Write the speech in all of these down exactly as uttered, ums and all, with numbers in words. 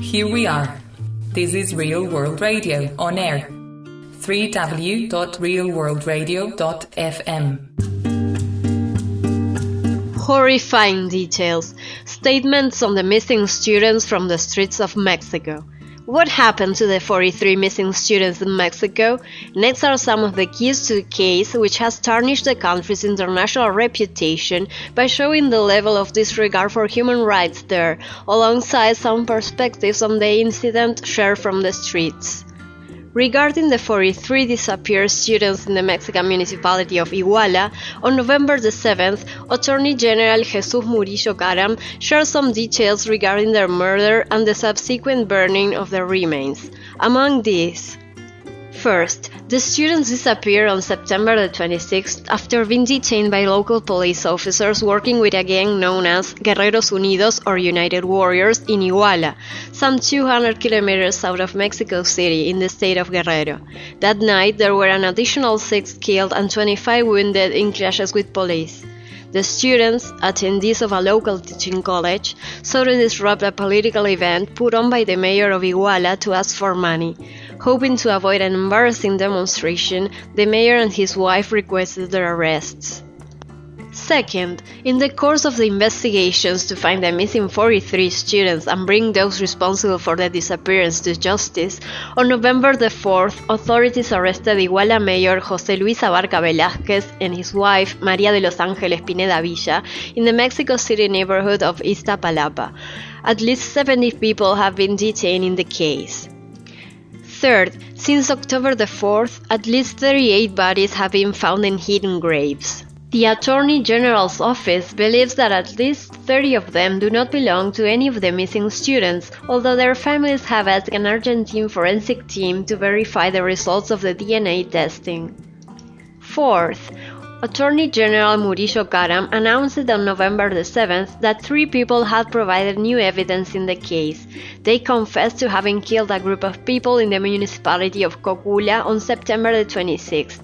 here we are. This is Real World Radio on air. w w w dot real world radio dot f m. Horrifying details. Statements on the missing students from the streets of Mexico. What happened to the forty-three missing students in Mexico? Next are some of the keys to the case, which has tarnished the country's international reputation by showing the level of disregard for human rights there, alongside some perspectives on the incident shared from the streets. Regarding the forty-three disappeared students in the Mexican municipality of Iguala, on November the seventh, Attorney General Jesus Murillo Caram shared some details regarding their murder and the subsequent burning of their remains. Among these, first, the students disappeared on September the twenty-sixth after being detained by local police officers working with a gang known as Guerreros Unidos or United Warriors in Iguala, some two hundred kilometers south of Mexico City in the state of Guerrero. That night, there were an additional six killed and twenty-five wounded in clashes with police. The students, attendees of a local teaching college, sought to disrupt a political event put on by the mayor of Iguala to ask for money. Hoping to avoid an embarrassing demonstration, the mayor and his wife requested their arrests. Second, in the course of the investigations to find the missing forty-three students and bring those responsible for the disappearance to justice, on November the fourth, authorities arrested Iguala Mayor José Luis Abarca Velázquez and his wife María de los Ángeles Pineda Villa in the Mexico City neighborhood of Iztapalapa. At least seventy people have been detained in the case. Third, since October the fourth, at least thirty-eight bodies have been found in hidden graves. The Attorney General's office believes that at least thirty of them do not belong to any of the missing students, although their families have asked an Argentine forensic team to verify the results of the D N A testing. Fourth, Attorney General Murillo Caram announced on November the seventh that three people had provided new evidence in the case. They confessed to having killed a group of people in the municipality of Cocula on September the twenty-sixth.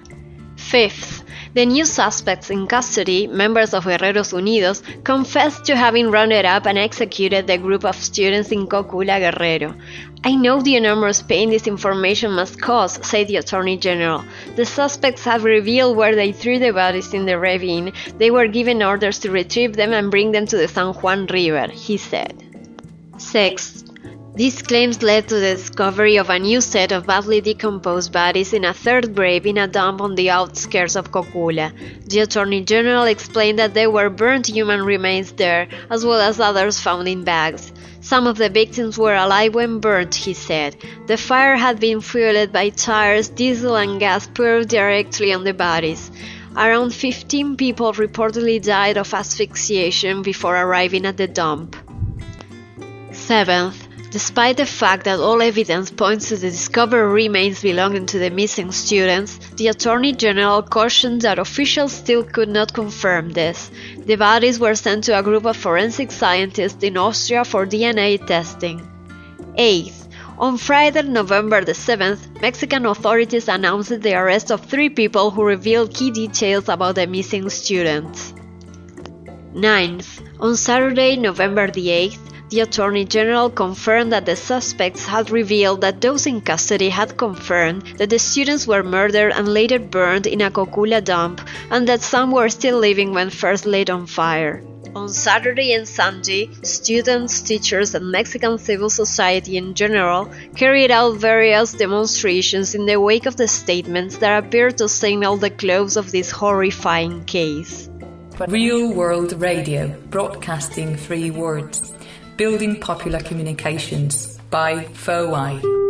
Fifth, the new suspects in custody, members of Guerreros Unidos, confessed to having rounded up and executed the group of students in Cocula, Guerrero. I know the enormous pain this information must cause, said the Attorney General. The suspects have revealed where they threw the bodies in the ravine. They were given orders to retrieve them and bring them to the San Juan River, he said. Sixth, these claims led to the discovery of a new set of badly decomposed bodies in a third grave in a dump on the outskirts of Cocula. The Attorney General explained that there were burnt human remains there, as well as others found in bags. Some of the victims were alive when burnt, he said. The fire had been fueled by tires, diesel and gas poured directly on the bodies. Around fifteen people reportedly died of asphyxiation before arriving at the dump. Seventh, despite the fact that all evidence points to the discovered remains belonging to the missing students, the Attorney General cautioned that officials still could not confirm this. The bodies were sent to a group of forensic scientists in Austria for D N A testing. Eighth, on Friday, November the seventh, Mexican authorities announced the arrest of three people who revealed key details about the missing students. Ninth, on Saturday, November the eighth, the Attorney General confirmed that the suspects had revealed that those in custody had confirmed that the students were murdered and later burned in a Cocula dump, and that some were still living when first lit on fire. On Saturday and Sunday, students, teachers, and Mexican civil society in general carried out various demonstrations in the wake of the statements that appeared to signal the close of this horrifying case. Real World Radio, broadcasting three words. Building popular communications by F O I.